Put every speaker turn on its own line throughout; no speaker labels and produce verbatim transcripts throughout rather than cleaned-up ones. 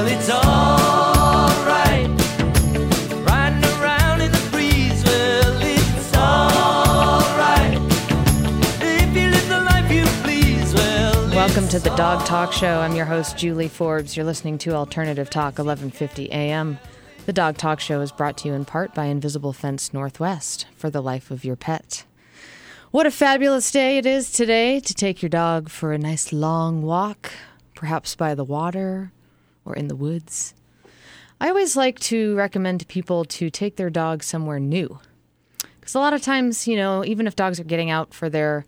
Well, it's all right. Riding around in the breeze. Well, it's all right. If you live the life you please. Well,
welcome to the Dog Talk Show. I'm your host, Julie Forbes. You're listening to Alternative Talk, eleven fifty A M. The Dog Talk Show is brought to you in part by Invisible Fence Northwest, for the life of your pet. What a fabulous day it is today to take your dog for a nice long walk, perhaps by the water or in the woods. I always like to recommend to people to take their dog somewhere new. Because a lot of times, you know, even if dogs are getting out for their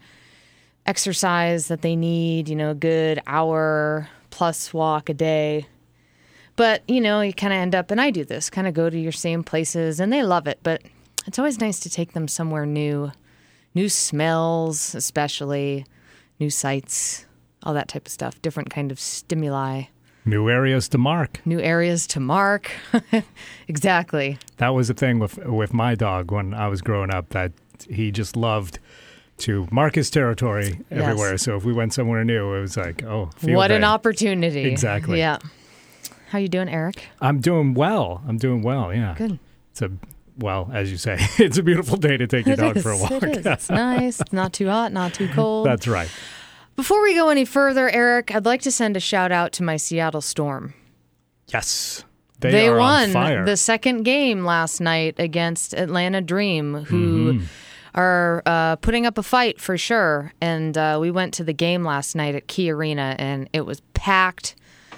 exercise that they need, you know, a good hour plus walk a day. But, you know, you kind of end up, and I do this, kind of go to your same places, and they love it. But it's always nice to take them somewhere new. New smells, especially, new sights, all that type of stuff. Different kind of stimuli.
New areas to mark.
New areas to mark. Exactly.
That was the thing with with my dog when I was growing up, that he just loved to mark his territory everywhere.
Yes.
So if we went somewhere new, it was like, oh, field
What
day.
an opportunity.
Exactly.
Yeah. How you doing, Eric?
I'm doing well. I'm doing well, yeah.
Good.
It's a, well, as you say, it's a beautiful day to take your
It
dog
is,
for a walk.
It is. It's nice. It's not too hot, not too cold.
That's right.
Before we go any further, Eric, I'd like to send a shout out to my Seattle Storm.
Yes. They,
They
are
won
on fire.
the second game last night against Atlanta Dream, who
Mm-hmm.
are uh, putting up a fight for sure. And uh, we went to the game last night at Key Arena, and it was packed.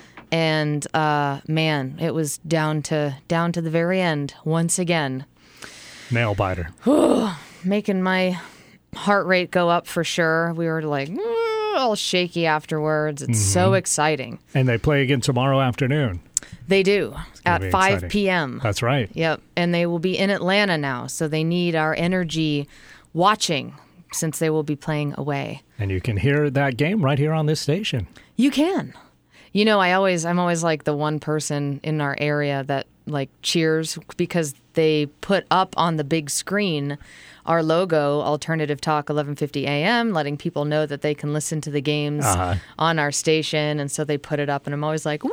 And uh, man, it was down to down to the very end once again.
Nail biter.
Making my heart rate go up for sure. We were like "Mm," all shaky afterwards. It's
Mm-hmm.
so exciting.
And they play again tomorrow afternoon.
They do
gonna
at
be
five
exciting.
p.m.
That's right.
Yep. And they will be in Atlanta now. So they need our energy watching since they will be playing away.
And you can hear that game right here on this station.
You can. You know, I always, I'm always like the one person in our area that like cheers because they put up on the big screen our logo, Alternative Talk eleven fifty A M, letting people know that they can listen to the games
Uh-huh.
on our station. And so they put it up and I'm always like, woo!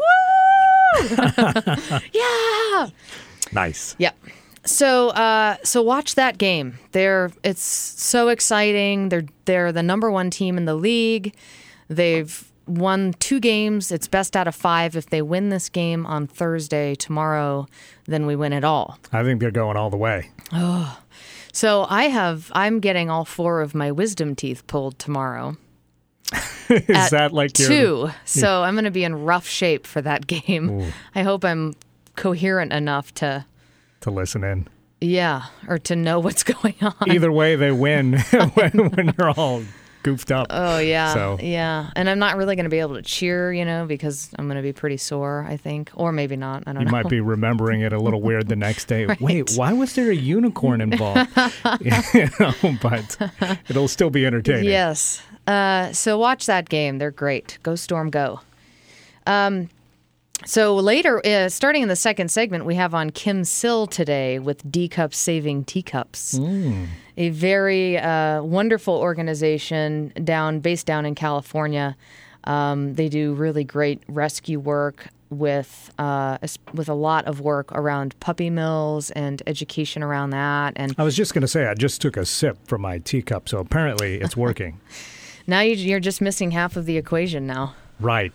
Yeah!
Nice.
Yep. So, uh, so watch that game. They're it's so exciting. They're they're the number one team in the league. They've won two games. It's best out of five. If they win this game on Thursday tomorrow, then we win it all.
I think they're going all the way.
So I have I'm getting all four of my wisdom teeth pulled tomorrow.
Is
at
that like your...
two? So I'm going to be in rough shape for that game.
Ooh.
I hope I'm coherent enough to.
to listen in?
Yeah, or to know what's going on.
Either way, they win when, when you're all goofed up.
Oh, yeah.
So-
Yeah. And I'm not really going to be able to cheer, you know, because I'm going to be pretty sore, I think. Or maybe not. I don't
You
know.
might be remembering it a little weird the next day.
Right.
Wait, why was there a unicorn involved? You know, but it'll still be entertaining.
Yes. Uh, so watch that game. They're great. Go Storm, go. Um, so later, uh, starting in the second segment, we have on Kim Sill today with D-Cups Saving Teacups.
Mm.
A very uh, wonderful organization down based down in California. Um, they do really great rescue work with uh, with a lot of work around puppy mills and education around that. And
I was just going to say, I just took a sip from my teacup, so apparently it's working.
now you- you're just missing half of the equation now.
Right.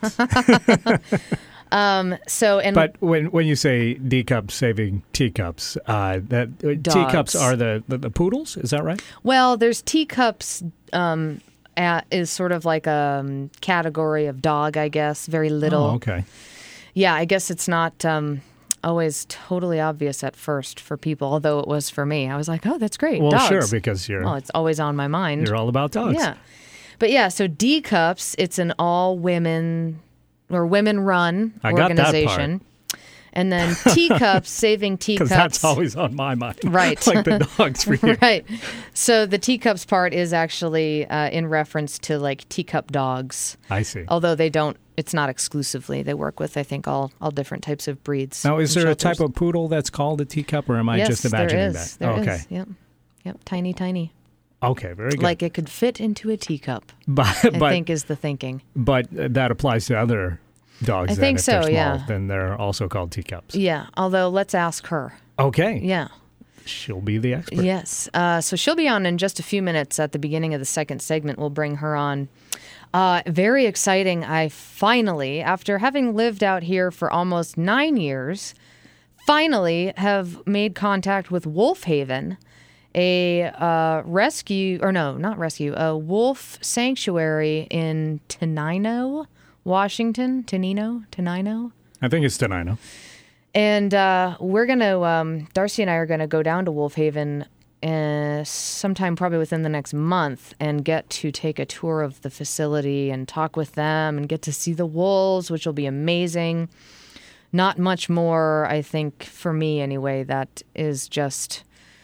Um, so and
But when when you say D-cups saving teacups, uh, that uh,
Dogs.
teacups are the, the, the poodles, is that right?
well, there's teacups. Um, at, is sort of like a um, category of dog, I guess. Very little.
Oh, okay.
Yeah, I guess it's not um, always totally obvious at first for people, although it was for me. I was like, oh, that's great.
Well,
dogs.
sure, because you're
Well, it's always on my mind.
you're all about dogs.
Yeah. But yeah, so D-Cups, it's an all-women or women-run
I got that
organization. And then Teacups, Saving Teacups.
Because that's always on my mind.
Right.
Like the dogs for you.
Right. So the teacups part is actually uh, in reference to like teacup dogs.
I see.
Although they don't, it's not exclusively. They work with, I think, all, all different types of breeds.
Now, is
and
there a
shelters.
type of poodle that's called a teacup, or am I
yes,
just imagining
there is.
that?
There
okay.
is. Yep. Yep. Tiny, tiny.
Okay, very good.
Like it could fit into a teacup,
but
I
but,
think is the thinking.
but that applies to other dogs.
I
then,
think
if they're
so,
small,
yeah.
Then they're also called teacups.
Yeah, although let's ask her.
Okay.
Yeah.
She'll be the expert.
Yes. Uh, so she'll be on in just a few minutes at the beginning of the second segment. We'll bring her on. Uh, very exciting. I finally, after having lived out here for almost nine years, finally have made contact with Wolf Haven, a uh, rescue, or no, not rescue, a wolf sanctuary in Tenino, Washington. Tenino? Tenino?
I think it's Tenino.
And uh, we're going to, um, Darcy and I are going to go down to Wolf Haven uh, sometime probably within the next month and get to take a tour of the facility and talk with them and get to see the wolves, which will be amazing. Not much more, I think, for me anyway, that is just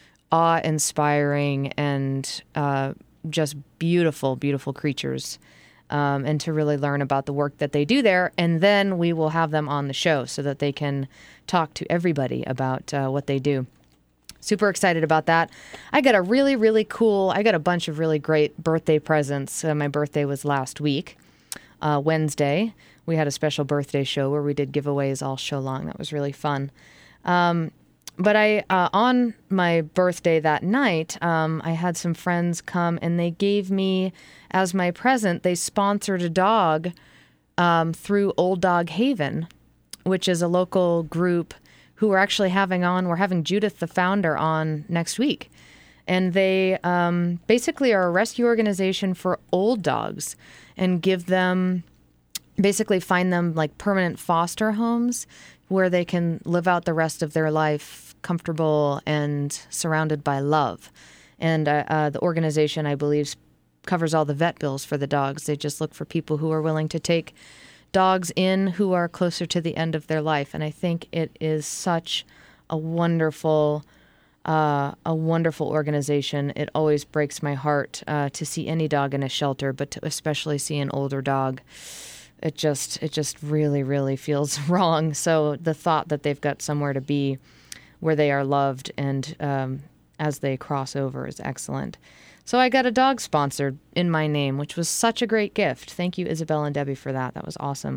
awe-inspiring and uh, just beautiful, beautiful creatures. Um, and to really learn about the work that they do there. And then we will have them on the show so that they can talk to everybody about uh, what they do. Super excited about that. I got a really, really cool, I got a bunch of really great birthday presents. Uh, my birthday was last week, uh, Wednesday. We had a special birthday show where we did giveaways all show long. That was really fun. Um, But I, uh, on my birthday that night, um, I had some friends come and they gave me, as my present, they sponsored a dog um, through Old Dog Haven, which is a local group who we're actually having on. We're having Judith, the founder, on next week. And they um, basically are a rescue organization for old dogs and give them, basically find them like permanent foster homes where they can live out the rest of their life comfortable and surrounded by love. And uh, uh, the organization, I believe, covers all the vet bills for the dogs. They just look for people who are willing to take dogs in who are closer to the end of their life. And I think it is such a wonderful, uh, a wonderful organization. It always breaks my heart uh, to see any dog in a shelter, but to especially see an older dog. It just it just really, really feels wrong. So the thought that they've got somewhere to be where they are loved and um, as they cross over is excellent. So I got a dog sponsored in my name, which was such a great gift. Thank you, Isabel and Debbie, for that. That was awesome.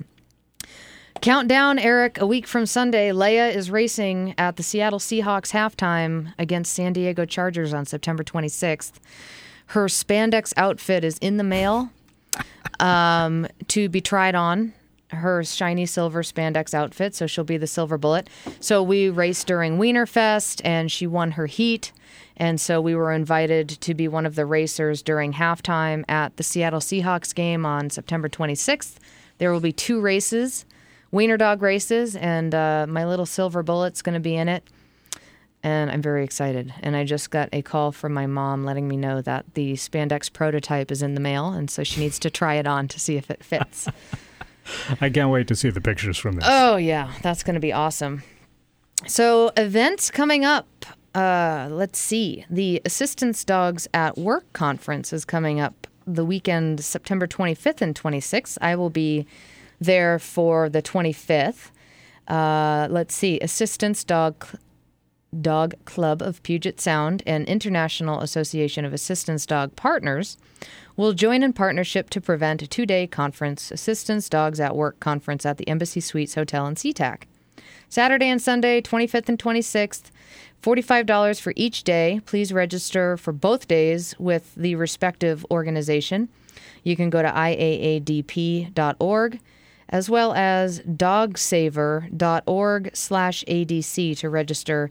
Countdown, Eric. A week from Sunday, Leia is racing at the Seattle Seahawks halftime against San Diego Chargers on September twenty-sixth. Her spandex outfit is in the mail. Um, to be tried on, her shiny silver spandex outfit, so she'll be the silver bullet. So we raced during Wienerfest, and she won her heat, and so we were invited to be one of the racers during halftime at the Seattle Seahawks game on September twenty-sixth. There will be two races, wiener dog races, and uh, my little silver bullet's going to be in it. And I'm very excited. And I just got a call from my mom letting me know that the spandex prototype is in the mail, and so she needs to try it on to see if it fits.
I can't wait to see the pictures from this.
Oh, yeah. That's going to be awesome. So events coming up. Uh, let's see. The Assistance Dogs at Work conference is coming up the weekend, September twenty-fifth and twenty-sixth. I will be there for the twenty-fifth. Uh, let's see. Assistance Dog Dog Club of Puget Sound and International Association of Assistance Dog Partners will join in partnership to prevent a two-day conference, Assistance Dogs at Work conference at the Embassy Suites Hotel in SeaTac. Saturday and Sunday, twenty-fifth and twenty-sixth, forty-five dollars for each day. Please register for both days with the respective organization. You can go to I A A D P dot org as well as dogsaver.org slash ADC to register,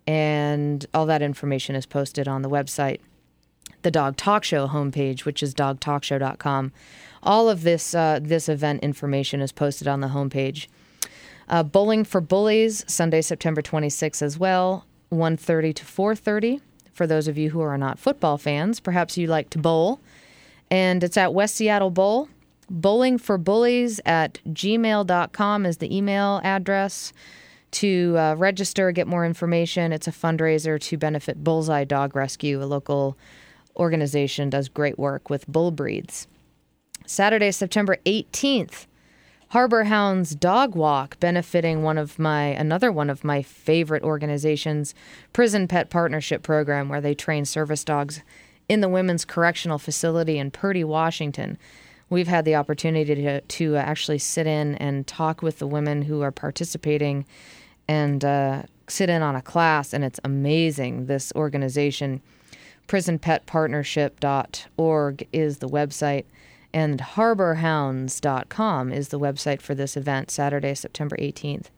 and all that information is posted on the website. The Dog Talk Show homepage, which is dog talk show dot com. All of this uh, this event information is posted on the homepage. Uh, Bowling for Bullies, Sunday, September twenty-sixth as well, one thirty to four thirty. For those of you who are not football fans, perhaps you like to bowl. And it's at West Seattle Bowl. Bowling for Bullies at gmail dot com is the email address to uh, register, get more information. It's a fundraiser to benefit Bullseye Dog Rescue, a local organization does great work with bull breeds. Saturday, September eighteenth, Harbor Hounds Dog Walk, benefiting one of my another one of my favorite organizations, Prison Pet Partnership Program, where they train service dogs in the Women's Correctional Facility in Purdy, Washington. we've had the opportunity to, to actually sit in and talk with the women who are participating and uh, sit in on a class, and it's amazing. This organization, prison pet partnership dot org, is the website, and harbor hounds dot com is the website for this event, Saturday, September eighteenth.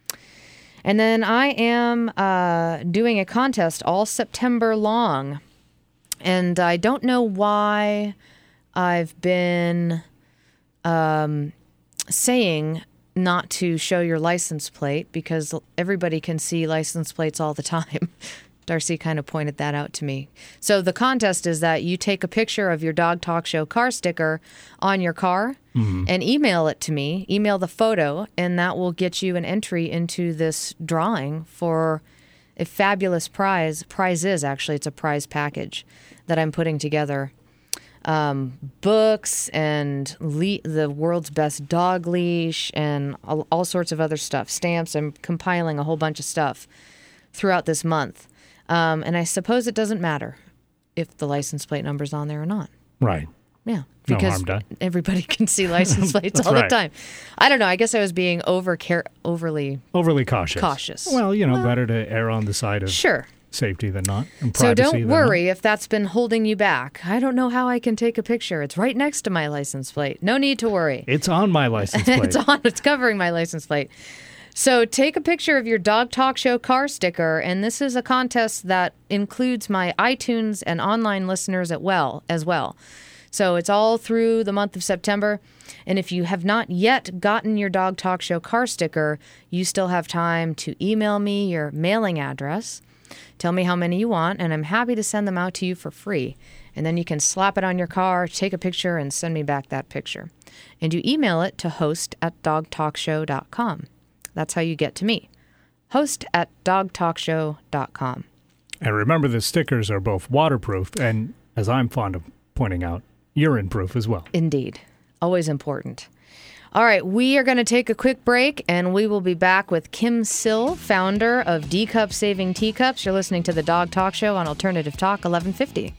And then I am uh, doing a contest all September long. And I don't know why I've been um, saying not to show your license plate, because everybody can see license plates all the time. Darcy kind of pointed that out to me. So the contest is that you take a picture of your Dog Talk Show car sticker on your car mm-hmm. and email it to me, email the photo, and that will get you an entry into this drawing for a fabulous prize. Prize is actually, it's a prize package that I'm putting together. Um, books and le- the world's best dog leash and all, all sorts of other stuff, stamps. I'm compiling a whole bunch of stuff throughout this month. Um, and I suppose it doesn't matter if the license plate number's on there or not.
Right.
Yeah.
No
Because
harm done.
everybody can see license plates all
right.
the time. I don't know. I guess I was being over care- overly
Overly cautious.
cautious.
Well, you know,
Well,
better to err on the side of
Sure.
safety than not. And
So
privacy
don't
than
worry if that's been holding you back. I don't know how I can take a picture. It's right next to my license plate. No need to worry.
not. It's on my license plate.
It's on. It's covering my license plate. So take a picture of your Dog Talk Show car sticker, and this is a contest that includes my iTunes and online listeners at well as well. So it's all through the month of September. And if you have not yet gotten your Dog Talk Show car sticker, you still have time to email me your mailing address. Tell me how many you want, and I'm happy to send them out to you for free. And then you can slap it on your car, take a picture, and send me back that picture. And you email it to host at dog talk show dot com. That's how you get to me. Host at dog talk show dot com.
And remember, the stickers are both waterproof and, as I'm fond of pointing out, urine-proof as well.
Indeed. Always important. All right, we are going to take a quick break, and we will be back with Kim Sill, founder of D-Cup Saving Teacups. You're listening to the Dog Talk Show on Alternative Talk eleven fifty.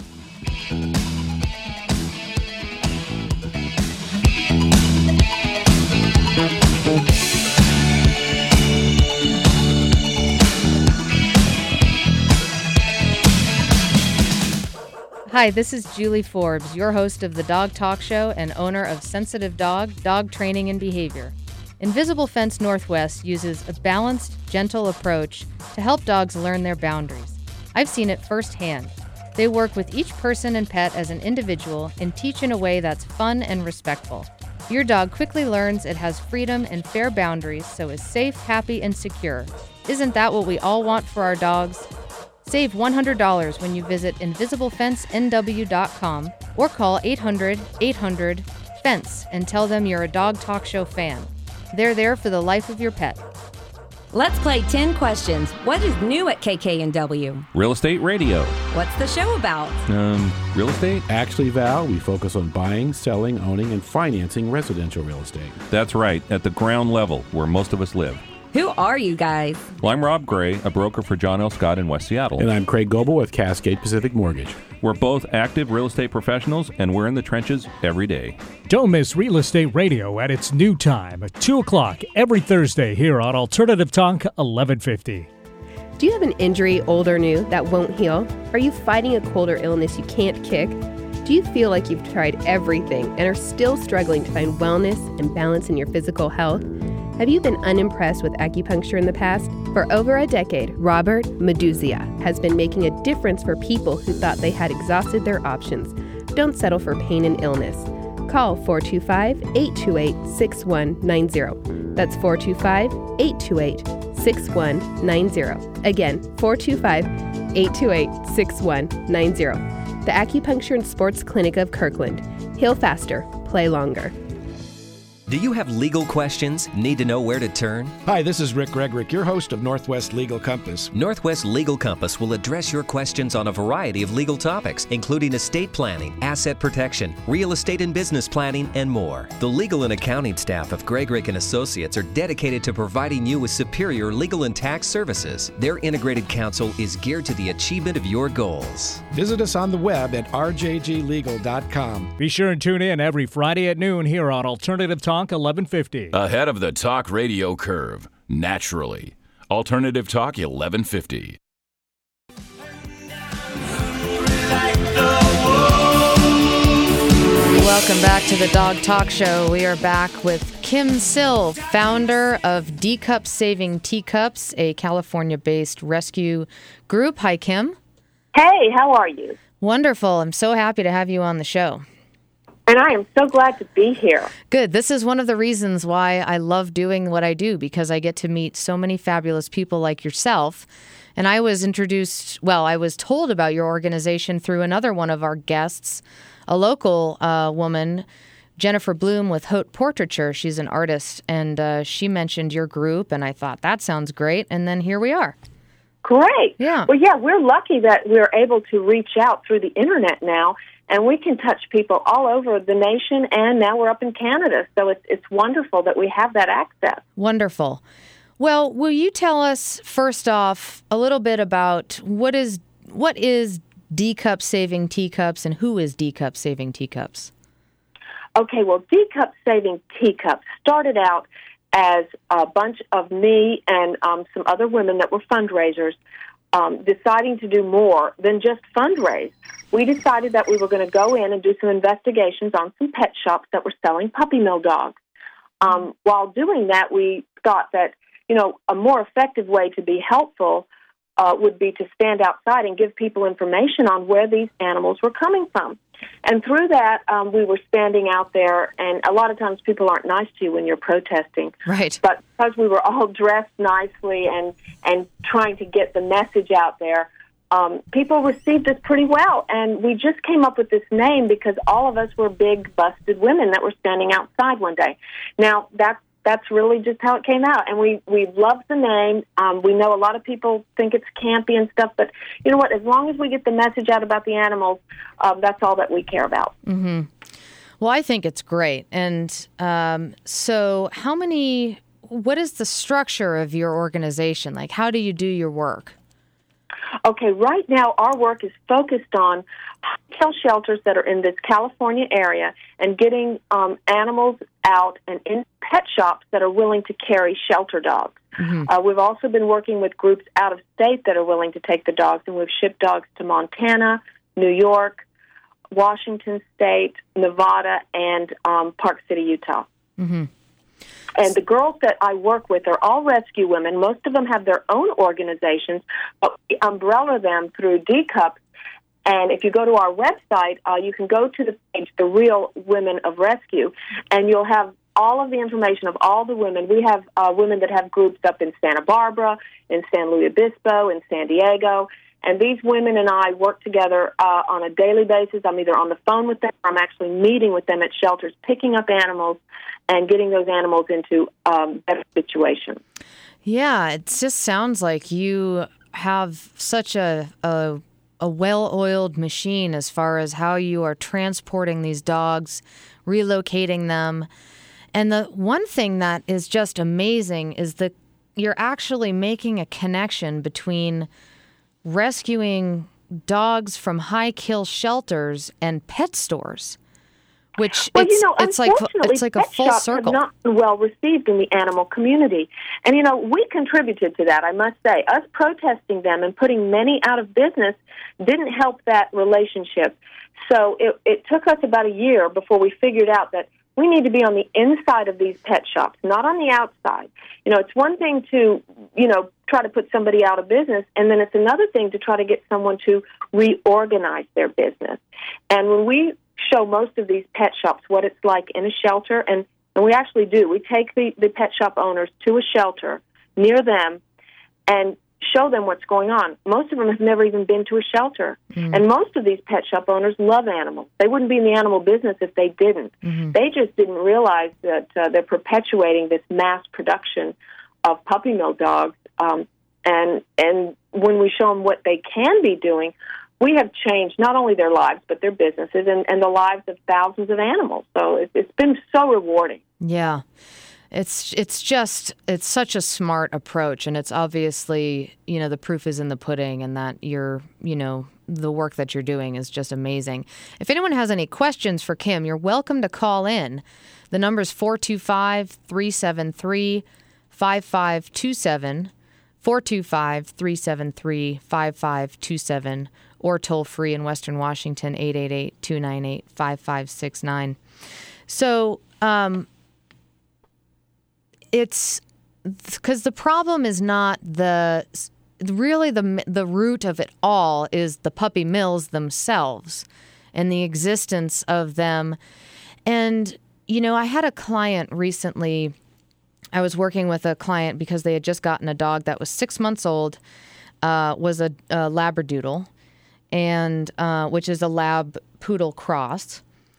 Hi, this is Julie Forbes, your host of the Dog Talk Show and owner of Sensitive Dog, Dog Training and Behavior. Invisible Fence Northwest uses a balanced, gentle approach to help dogs learn their boundaries. I've seen it firsthand. They work with each person and pet as an individual and teach in a way that's fun and respectful. Your dog quickly learns it has freedom and fair boundaries, so is safe, happy, and secure. Isn't that what we all want for our dogs? Save one hundred dollars when you visit invisible fence n w dot com or call eight hundred, eight hundred, F E N C E and tell them you're a Dog Talk Show fan. They're there for the life of your pet.
Let's play ten questions. What is new at K K N W?
Real Estate Radio.
What's the show about?
Um, real estate?
Actually, Val, we focus on buying, selling, owning, and financing residential real estate.
That's right, at the ground level, where most of us live.
Who are you guys?
Well, I'm Rob Gray, a broker for John L. Scott in West Seattle.
And I'm Craig Goebel with Cascade Pacific Mortgage.
We're both active real estate professionals, and we're in the trenches every day.
Don't miss Real Estate Radio at its new time at two o'clock every Thursday here on Alternative Talk eleven fifty.
Do you have an injury, old or new, that won't heal? Are you fighting a cold or illness you can't kick? Do you feel like you've tried everything and are still struggling to find wellness and balance in your physical health? Have you been unimpressed with acupuncture in the past? For over a decade, Robert Meduzia has been making a difference for people who thought they had exhausted their options. Don't settle for pain and illness. Call four two five, eight two eight, six one nine zero. That's four two five, eight two eight, six one nine zero. Again, four two five, eight two eight, six one nine zero. The Acupuncture and Sports Clinic of Kirkland. Heal faster, play longer.
Do you have legal questions? Need to know where to turn?
Hi, this is Rick Gregorick, your host of Northwest Legal Compass.
Northwest Legal Compass will address your questions on a variety of legal topics, including estate planning, asset protection, real estate and business planning, and more. The legal and accounting staff of Gregorick and Associates are dedicated to providing you with superior legal and tax services. Their integrated counsel is geared to the achievement of your goals.
Visit us on the web at r j g legal dot com.
Be sure and tune in every Friday at noon here on Alternative Talk eleven fifty.
Ahead of the talk radio curve, naturally. Alternative Talk eleven fifty.
Welcome back to the Dog Talk Show. We are back with Kim Sill, founder of D-Cup Saving Teacups, a California-based rescue group. Hi, Kim.
Hey, how are you?
Wonderful. I'm so happy to have you on the show.
And I am so glad to be here.
Good. This is one of the reasons why I love doing what I do, because I get to meet so many fabulous people like yourself. And I was introduced, well, I was told about your organization through another one of our guests, a local uh, woman, Jennifer Bloom with Haute Portraiture. She's an artist, and uh, she mentioned your group, and I thought, that sounds great. And then here we are.
Great.
Yeah.
Well, yeah, we're lucky that we're able to reach out through the internet now. And we can touch people all over the nation, and now we're up in Canada. So it's it's wonderful that we have that access.
Wonderful. Well, will you tell us, first off, a little bit about what is what is D-Cup Saving Teacups, and who is D-Cup Saving Teacups?
Okay, well, D-Cup Saving Teacups started out as a bunch of me and um, some other women that were fundraisers um, deciding to do more than just fundraise. We decided that we were going to go in and do some investigations on some pet shops that were selling puppy mill dogs. Um, while doing that, we thought that, you know, a more effective way to be helpful uh, would be to stand outside and give people information on where these animals were coming from. And through that, um, we were standing out there, and a lot of times people aren't nice to you when you're protesting.
Right.
But because we were all dressed nicely and, and trying to get the message out there, Um, people received us pretty well, and we just came up with this name because all of us were big, busted women that were standing outside one day. Now, that's, that's really just how it came out, and we, we love the name. Um, we know a lot of people think it's campy and stuff, but you know what? As long as we get the message out about the animals, um, that's all that we care about.
Mm-hmm. Well, I think it's great. And um, so how many, what is the structure of your organization? Like, how do you do your work?
Okay, right now our work is focused on kill shelters that are in this California area and getting um, animals out and in pet shops that are willing to carry shelter dogs. Mm-hmm. Uh, we've also been working with groups out of state that are willing to take the dogs, and we've shipped dogs to Montana, New York, Washington State, Nevada, and um, Park City, Utah.
Mm-hmm.
And the girls that I work with are all rescue women. Most of them have their own organizations, but we umbrella them through D-Cups. And if you go to our website, uh, you can go to the page, The Real Women of Rescue, and you'll have all of the information of all the women. We have uh, women that have groups up in Santa Barbara, in San Luis Obispo, in San Diego. And these women and I work together uh, on a daily basis. I'm either on the phone with them or I'm actually meeting with them at shelters, picking up animals and getting those animals into um, better situations.
Yeah, it just sounds like you have such a, a, a well-oiled machine as far as how you are transporting these dogs, relocating them. And the one thing that is just amazing is that you're actually making a connection between rescuing dogs from high-kill shelters and pet stores, which
well,
it's,
you know,
it's like it's like a
pet
full
shops
circle.
Have not been well received in the animal community, and you know we contributed to that. I must say, us protesting them and putting many out of business didn't help that relationship. So it, it took us about a year before we figured out that we need to be on the inside of these pet shops, not on the outside. You know, it's one thing to, you know, try to put somebody out of business, and then it's another thing to try to get someone to reorganize their business. And when we show most of these pet shops what it's like in a shelter, and, and we actually do, we take the, the pet shop owners to a shelter near them and show them what's going on. Most of them have never even been to a shelter. Mm-hmm. And most of these pet shop owners love animals. They wouldn't be in the animal business if they didn't. Mm-hmm. They just didn't realize that uh, they're perpetuating this mass production of puppy mill dogs. Um, and and when we show them what they can be doing, we have changed not only their lives, but their businesses and, and the lives of thousands of animals. So it's, it's been so rewarding.
Yeah. It's it's just, it's such a smart approach, and it's obviously, you know, the proof is in the pudding, and that you're, you know, the work that you're doing is just amazing. If anyone has any questions for Kim, you're welcome to call in. The number is four two five, three seven three, five five two seven, four two five, three seven three, five five two seven, or toll free in Western Washington, eight eight eight, two nine eight, five five six nine. So, um... it's because the problem is not the really the the root of it all is the puppy mills themselves and the existence of them. And, you know, I had a client recently. I was working with a client because they had just gotten a dog that was six months old, uh, was a, a Labradoodle, and uh, which is a lab poodle cross.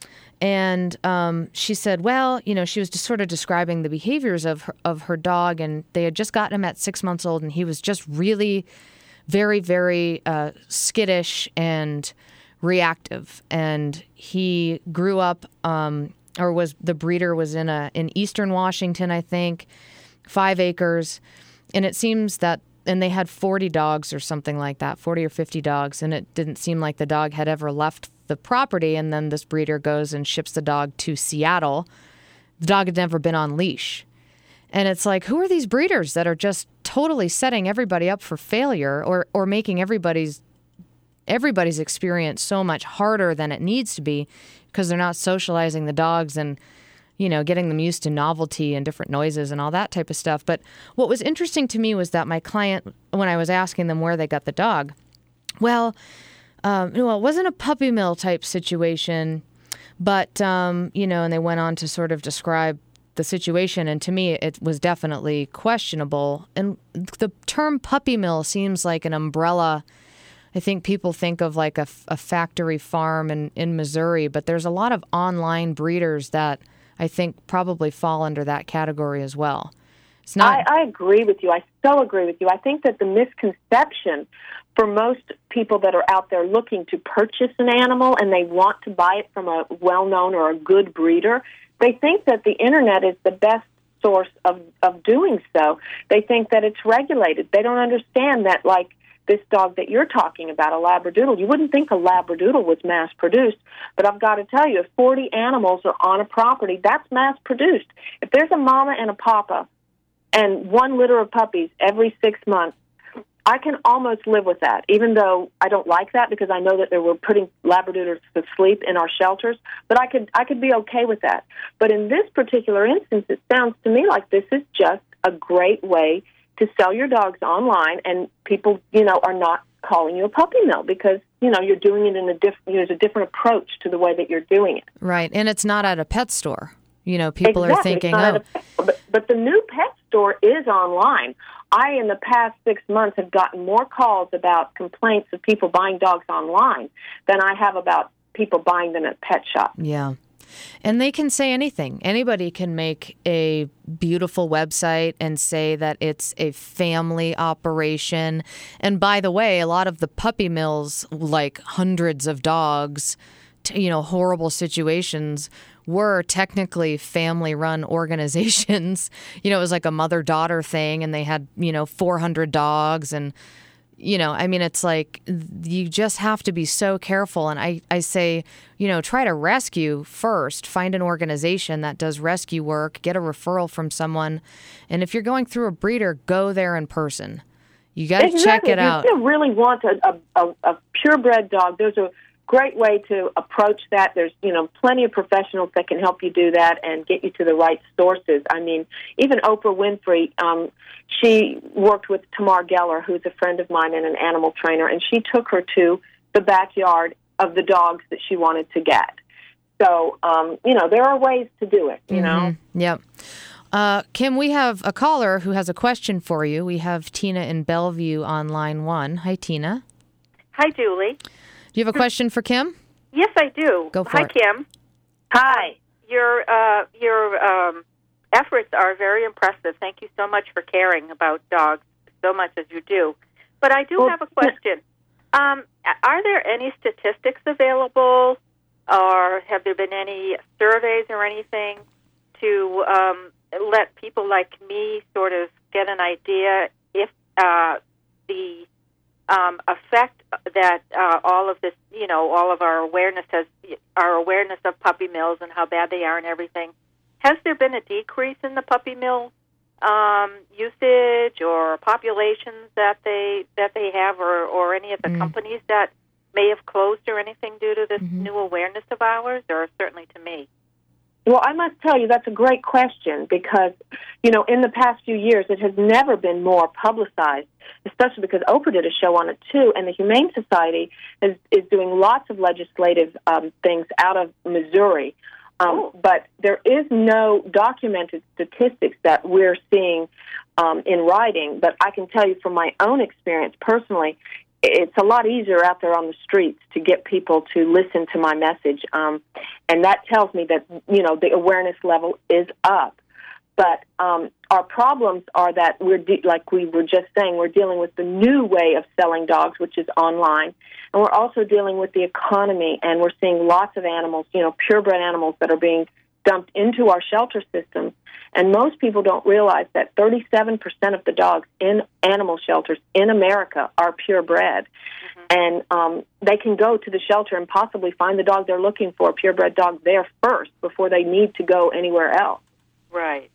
And um, she said, well, you know, she was just sort of describing the behaviors of her, of her dog, and they had just gotten him at six months old, and he was just really very, very uh, skittish and reactive. And he grew up, um, or was the breeder was in a in Eastern Washington, I think, five acres, and it seems that, and they had forty dogs or something like that, forty or fifty dogs, and it didn't seem like the dog had ever left the property. And then this breeder goes and ships the dog to Seattle. The dog had never been on leash. And it's like, who are these breeders that are just totally setting everybody up for failure, or or making everybody's everybody's experience so much harder than it needs to be, because they're not socializing the dogs and, you know, getting them used to novelty and different noises and all that type of stuff. But what was interesting to me was that my client, when I was asking them where they got the dog, well, Um, well, it wasn't a puppy mill type situation, but, um, you know, and they went on to sort of describe the situation. And to me, it was definitely questionable. And the term puppy mill seems like an umbrella. I think people think of like a, a factory farm in, in Missouri, but there's a lot of online breeders that I think probably fall under that category as well. It's not.
I, I agree with you. I so agree with you. I think that the misconception for most people that are out there looking to purchase an animal and they want to buy it from a well-known or a good breeder, they think that the Internet is the best source of, of doing so. They think that it's regulated. They don't understand that, like, this dog that you're talking about, a Labradoodle, you wouldn't think a Labradoodle was mass-produced, but I've got to tell you, if forty animals are on a property, that's mass-produced. If there's a mama and a papa and one litter of puppies every six months, I can almost live with that, even though I don't like that because I know that they were putting Labradoodles to sleep in our shelters. But I could I could be okay with that. But in this particular instance, it sounds to me like this is just a great way to sell your dogs online, and people, you know, are not calling you a puppy mill because, you know, you're doing it in a different, you know, there's a different approach to the way that you're doing it.
Right, and it's not at a pet store. You know, people
exactly.
are thinking,
oh. Pet, but, but the new pet store is online. I, in the past six months, have gotten more calls about complaints of people buying dogs online than I have about people buying them at pet shops.
Yeah. And they can say anything. Anybody can make a beautiful website and say that it's a family operation. And by the way, a lot of the puppy mills, like hundreds of dogs, t- you know, horrible situations, were technically family-run organizations. You know, it was like a mother-daughter thing, and they had, you know, four hundred dogs. And, you know, I mean, it's like you just have to be so careful. And I, I say, you know, try to rescue first. Find an organization that does rescue work. Get a referral from someone. And if you're going through a breeder, go there in person. You got to
exactly.
check it out.
If you really want a, a, a purebred dog, there's a great way to approach that. There's, you know, plenty of professionals that can help you do that and get you to the right sources. I mean, even Oprah Winfrey, um, she worked with Tamar Geller, who's a friend of mine and an animal trainer, and she took her to the backyard of the dogs that she wanted to get. So, um, you know, there are ways to do it, you know?
Mm-hmm. Yep. Uh, Kim, we have a caller who has a question for you. We have Tina in Bellevue on line one. Hi, Tina.
Hi, Julie.
Do you have a question for Kim?
Yes, I do.
Go for
Hi,
it.
Kim. Hi. Your uh, your um, efforts are very impressive. Thank you so much for caring about dogs so much as you do. But I do
Well,
have a question. Um, are there any statistics available, or have there been any surveys or anything to um, let people like me sort of get an idea if uh, the um, effect that uh, all of this, you know, all of our awareness has, our awareness of puppy mills and how bad they are and everything, has there been a decrease in the puppy mill um, usage or populations that they that they have, or, or any of the
Mm.
companies that may have closed or anything due to this
Mhm.
new awareness of ours, or certainly to me?
Well, I must tell you, that's a great question because, you know, in the past few years, it has never been more publicized, especially because Oprah did a show on it, too, and the Humane Society is, is doing lots of legislative um, things out of Missouri. Um, but there is no documented statistics that we're seeing um, in writing, but I can tell you from my own experience personally, it's a lot easier out there on the streets to get people to listen to my message. Um, and that tells me that, you know, the awareness level is up. But um, our problems are that we're, de- like we were just saying, we're dealing with the new way of selling dogs, which is online. And we're also dealing with the economy, and we're seeing lots of animals, you know, purebred animals that are being dumped into our shelter systems. And most people don't realize that thirty-seven percent of the dogs in animal shelters in America are purebred. Mm-hmm. And um, they can go to the shelter and possibly find the dog they're looking for, a purebred dog, there first before they need to go anywhere else.
Right.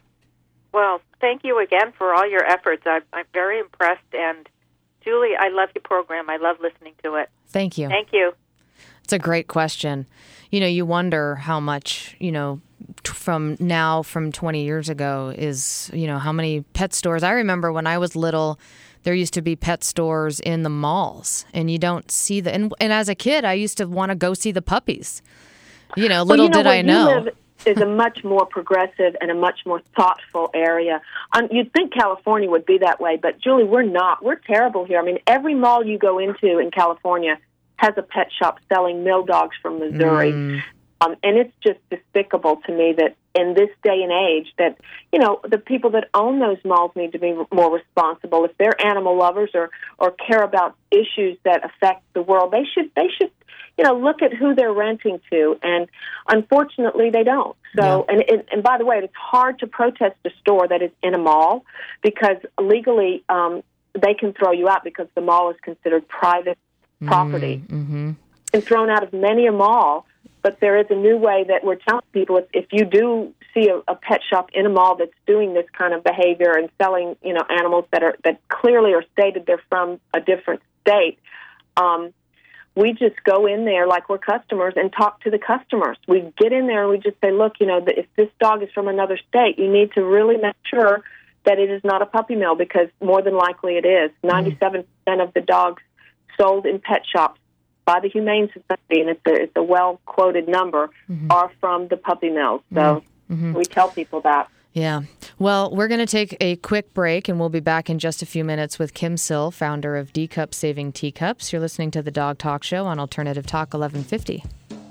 Well, thank you again for all your efforts. I'm, I'm very impressed. And, Julie, I love your program. I love listening to it.
Thank you.
Thank you.
It's a great question. You know, you wonder how much, you know, t- from now, from twenty years ago is, you know, how many pet stores. I remember when I was little, there used to be pet stores in the malls, and you don't see the, and, and as a kid, I used to want to go see the puppies. You know, little
well, you know,
did I know.
You live is a much more progressive and a much more thoughtful area. Um, you'd think California would be that way, but, Julie, we're not. We're terrible here. I mean, every mall you go into in California has a pet shop selling mill dogs from Missouri. Mm. Um, and it's just despicable to me that in this day and age that, you know, the people that own those malls need to be more responsible. If they're animal lovers or, or care about issues that affect the world, they should, they should, you know, look at who they're renting to. And unfortunately, they don't. So, yeah. and, and, and by the way, it's hard to protest a store that is in a mall because legally um, they can throw you out because the mall is considered private property
mm-hmm.
and thrown out of many a mall. But there is a new way that we're telling people if, if you do see a, a pet shop in a mall that's doing this kind of behavior and selling, you know, animals that are that clearly are stated they're from a different state, um, we just go in there like we're customers and talk to the customers. We get in there and we just say, look, you know, if this dog is from another state, you need to really make sure that it is not a puppy mill because more than likely it is. Mm-hmm. ninety-seven percent of the dogs sold in pet shops by the Humane Society, and it's a, it's a well-quoted number, mm-hmm. are from the puppy mills. So mm-hmm. we tell people that.
Yeah. Well, we're going to take a quick break, and we'll be back in just a few minutes with Kim Sill, founder of D-Cup Saving Teacups. You're listening to The Dog Talk Show on Alternative Talk eleven fifty.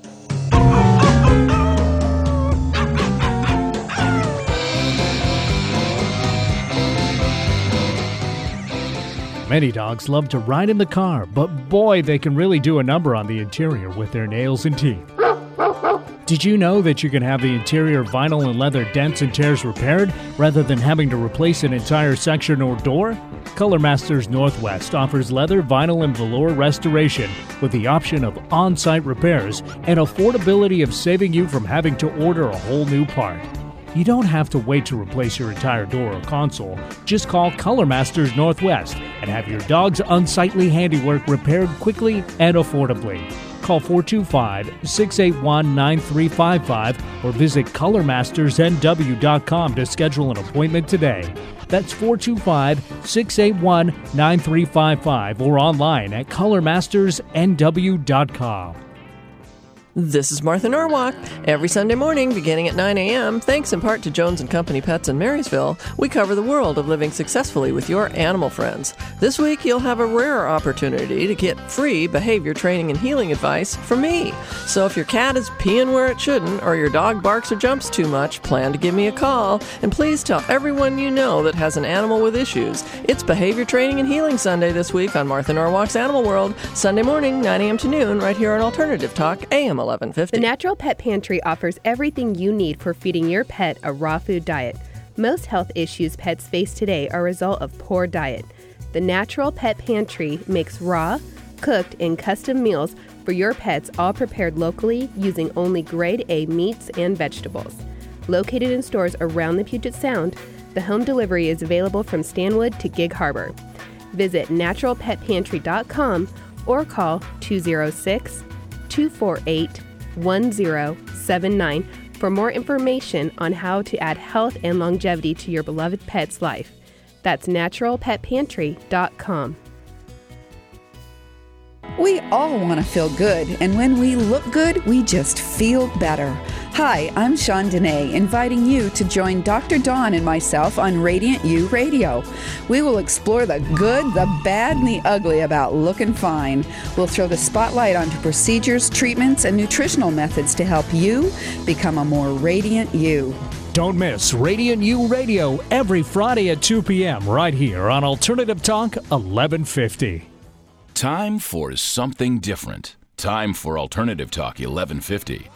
Many dogs love to ride in the car, but boy, they can really do a number on the interior with their nails and teeth. Did you know that you can have the interior vinyl and leather dents and tears repaired rather than having to replace an entire section or door? Color Masters Northwest offers leather, vinyl, and velour restoration with the option of on-site repairs and affordability of saving you from having to order a whole new part. You don't have to wait to replace your entire door or console. Just call Color Masters Northwest and have your dog's unsightly handiwork repaired quickly and affordably. Call four two five, six eight one, nine three five five or visit color masters n w dot com to schedule an appointment today. That's four two five, six eight one, nine three five five or online at color masters n w dot com.
This is Martha Norwalk. Every Sunday morning, beginning at nine a.m., thanks in part to Jones and Company Pets in Marysville, we cover the world of living successfully with your animal friends. This week, you'll have a rare opportunity to get free behavior training and healing advice from me. So if your cat is peeing where it shouldn't or your dog barks or jumps too much, plan to give me a call. And please tell everyone you know that has an animal with issues. It's Behavior Training and Healing Sunday this week on Martha Norwalk's Animal World, Sunday morning, nine a.m. to noon, right here on Alternative Talk, A M eleven fifty.
The Natural Pet Pantry offers everything you need for feeding your pet a raw food diet. Most health issues pets face today are a result of poor diet. The Natural Pet Pantry makes raw, cooked, and custom meals for your pets, all prepared locally using only grade A meats and vegetables. Located in stores around the Puget Sound, the home delivery is available from Stanwood to Gig Harbor. Visit natural pet pantry dot com or call two oh six, two four eight, one oh seven nine for more information on how to add health and longevity to your beloved pet's life. That's natural pet pantry dot com.
We all want to feel good, and when we look good, we just feel better. Hi, I'm Shawn Dene, inviting you to join Doctor Dawn and myself on Radiant You Radio. We will explore the good, the bad, and the ugly about looking fine. We'll throw the spotlight onto procedures, treatments, and nutritional methods to help you become a more radiant you.
Don't miss Radiant You Radio every Friday at two p.m. right here on Alternative Talk eleven fifty.
Time for something different. Time for Alternative Talk eleven fifty.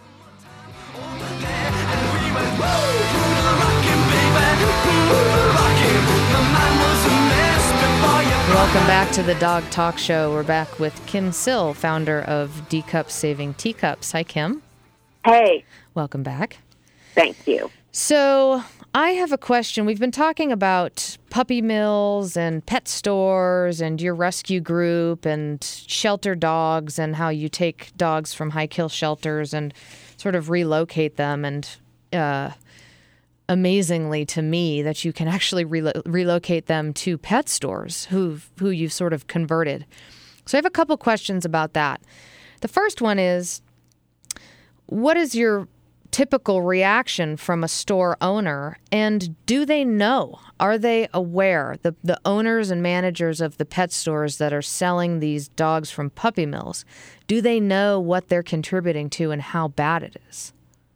Welcome back to the Dog Talk Show. We're back with Kim Sill, founder of D-Cup Saving Teacups. Hi, Kim.
Hey.
Welcome back.
Thank you.
So I have a question. We've been talking about puppy mills and pet stores and your rescue group and shelter dogs and how you take dogs from high kill shelters and sort of relocate them. And uh, amazingly to me that you can actually relo- relocate them to pet stores who who you've sort of converted. So I have a couple questions about that. The first one is, what is your typical reaction from a store owner, and do they know? Are they aware, the the owners and managers of the pet stores that are selling these dogs from puppy mills, do they know what they're contributing to and how bad it is?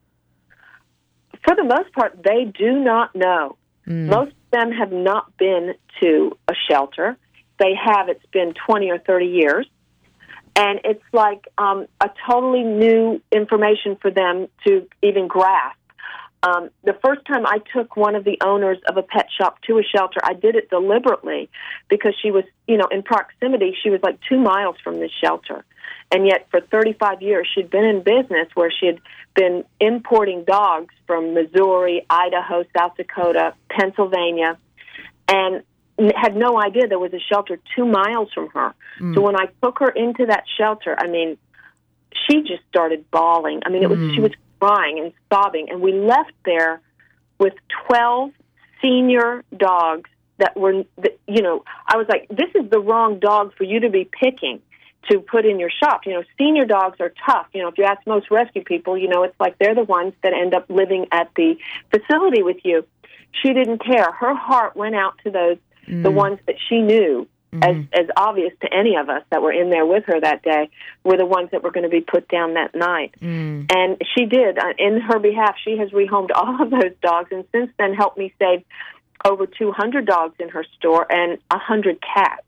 For the most part, they do not know. Mm. Most of them have not been to a shelter. They have, it's been twenty or thirty years. And it's like um, a totally new information for them to even grasp. Um, the first time I took one of the owners of a pet shop to a shelter, I did it deliberately because she was, you know, in proximity. She was like two miles from this shelter. And yet for thirty-five years, she'd been in business where she had been importing dogs from Missouri, Idaho, South Dakota, Pennsylvania, and had no idea there was a shelter two miles from her. Mm. So when I took her into that shelter, I mean, she just started bawling. I mean, it was mm. she was crying and sobbing, and we left there with twelve senior dogs that were, you know, I was like, this is the wrong dog for you to be picking to put in your shop. You know, senior dogs are tough. You know, if you ask most rescue people, you know, it's like they're the ones that end up living at the facility with you. She didn't care. Her heart went out to those Mm. the ones that she knew, mm. as as obvious to any of us that were in there with her that day, were the ones that were going to be put down that night. Mm. And she did. Uh, in her behalf, she has rehomed all of those dogs, and since then helped me save over two hundred dogs in her store and one hundred cats.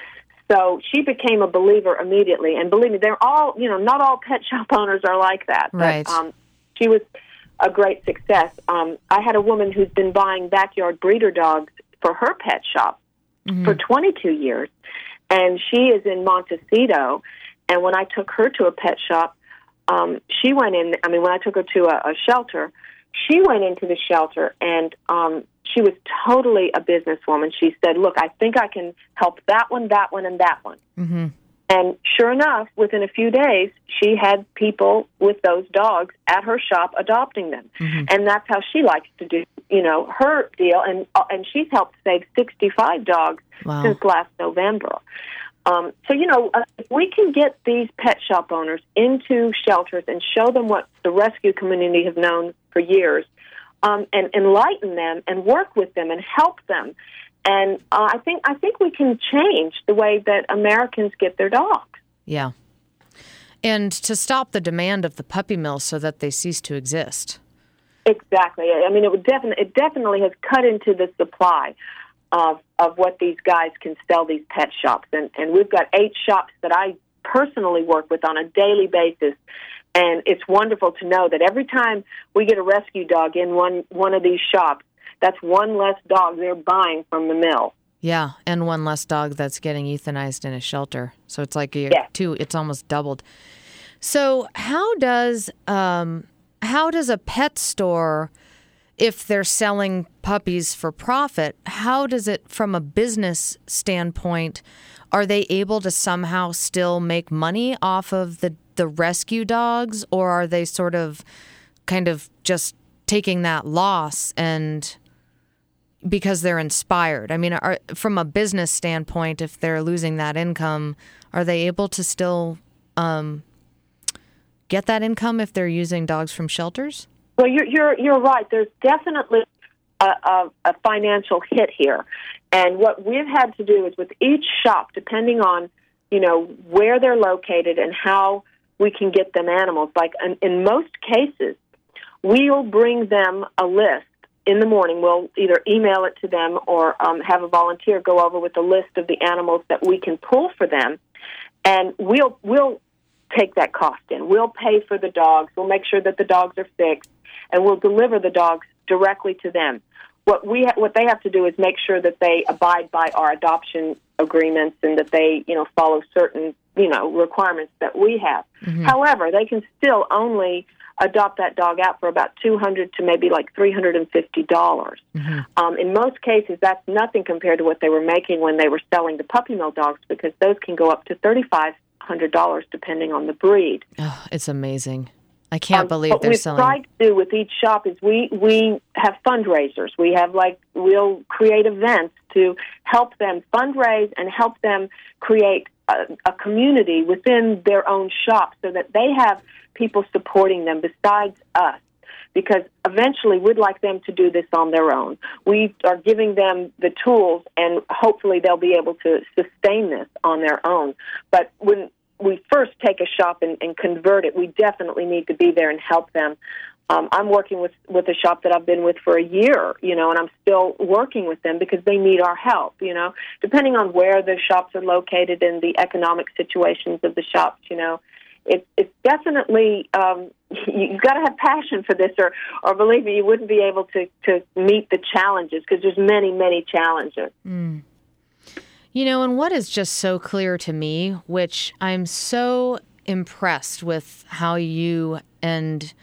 So she became a believer immediately. And believe me, they're all, you know, not all pet shop owners are like that.
Right.
But um, she was a great success. Um, I had a woman who's been buying backyard breeder dogs for her pet shop mm-hmm. for twenty-two years, and she is in Montecito. And when I took her to a pet shop, um, she went in. I mean, when I took her to a, a shelter, she went into the shelter, and um, she was totally a businesswoman. She said, "Look, I think I can help that one, that one, and that one." Mm-hmm. And sure enough, within a few days, she had people with those dogs at her shop adopting them. Mm-hmm. And that's how she likes to do, you know, her deal. And uh, and she's helped save sixty-five dogs wow. since last November. Um, so, you know, uh, if we can get these pet shop owners into shelters and show them what the rescue community has known for years, um, and enlighten them and work with them and help them, and uh, I think I think we can change the way that Americans get their dogs.
Yeah. And to stop the demand of the puppy mills so that they cease to exist.
Exactly. I mean, it would definitely it definitely has cut into the supply of of what these guys can sell these pet shops. And, and we've got eight shops that I personally work with on a daily basis. And it's wonderful to know that every time we get a rescue dog in one, one of these shops, that's one less dog they're buying from the mill.
Yeah, and one less dog that's getting euthanized in a shelter. So it's like a
yeah.
two, it's almost doubled. So how does um, how does a pet store, if they're selling puppies for profit, how does it, from a business standpoint, are they able to somehow still make money off of the, the rescue dogs, or are they sort of kind of just taking that loss and because they're inspired? I mean, are, from a business standpoint, if they're losing that income, are they able to still um, get that income if they're using dogs from shelters?
Well, you're you're you're right. There's definitely a, a, a financial hit here, and what we've had to do is with each shop, depending on you know where they're located and how we can get them animals. Like in, in most cases, we'll bring them a list in the morning. We'll either email it to them or um, have a volunteer go over with a list of the animals that we can pull for them, and we'll we'll take that cost in. We'll pay for the dogs. We'll make sure that the dogs are fixed, and we'll deliver the dogs directly to them. What we ha- what they have to do is make sure that they abide by our adoption agreements and that they, you know, follow certain, you know, requirements that we have. Mm-hmm. However, they can still only adopt that dog out for about two hundred to maybe like three hundred fifty dollars. Mm-hmm. Um, in most cases, that's nothing compared to what they were making when they were selling the puppy mill dogs, because those can go up to thirty-five hundred dollars depending on the breed.
Oh, it's amazing. I can't
um,
believe
what
they're
we've
selling.
What we've tried to do with each shop is we, we have fundraisers. We have like, we'll create events to help them fundraise and help them create a, a community within their own shop so that they have people supporting them besides us, because eventually we'd like them to do this on their own. We are giving them the tools, and hopefully they'll be able to sustain this on their own. But when we first take a shop and, and convert it, we definitely need to be there and help them. Um, I'm working with, with a shop that I've been with for a year, you know, and I'm still working with them because they need our help, you know. Depending on where the shops are located and the economic situations of the shops, you know, It, it's definitely, um, you've got to have passion for this, or, or believe me, you wouldn't be able to, to meet the challenges, because there's many, many challenges.
Mm. You know, and what is just so clear to me, which I'm so impressed with how you and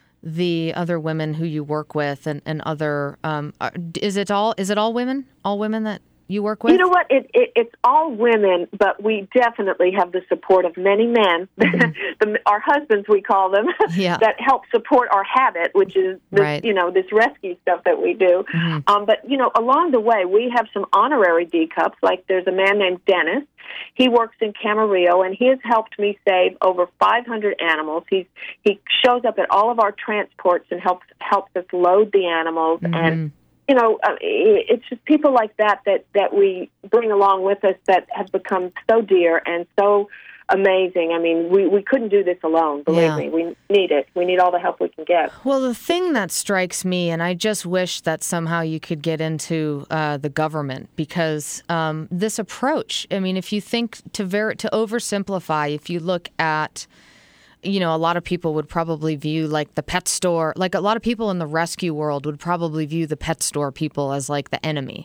the other women who you work with and, and other, um, are, is it all, is it all women, all women that you work with?
You know what? It, it, it's all women, but we definitely have the support of many men, mm-hmm. the, our husbands, we call them,
yeah.
that help support our habit, which is, this,
right.
you know, this rescue stuff that we do. Mm-hmm. Um, but, you know, along the way, we have some honorary D-Cups. Like there's a man named Dennis. He works in Camarillo, and he has helped me save over five hundred animals. He's, he shows up at all of our transports and helps, helps us load the animals, mm-hmm. and you know, it's just people like that, that that we bring along with us that have become so dear and so amazing. I mean, we, we couldn't do this alone, believe
yeah.
me. We need it. We need all the help we can get.
Well, the thing that strikes me, and I just wish that somehow you could get into uh, the government, because um, this approach, I mean, if you think to ver- to oversimplify, if you look at, you know, a lot of people would probably view like the pet store, like a lot of people in the rescue world would probably view the pet store people as like the enemy.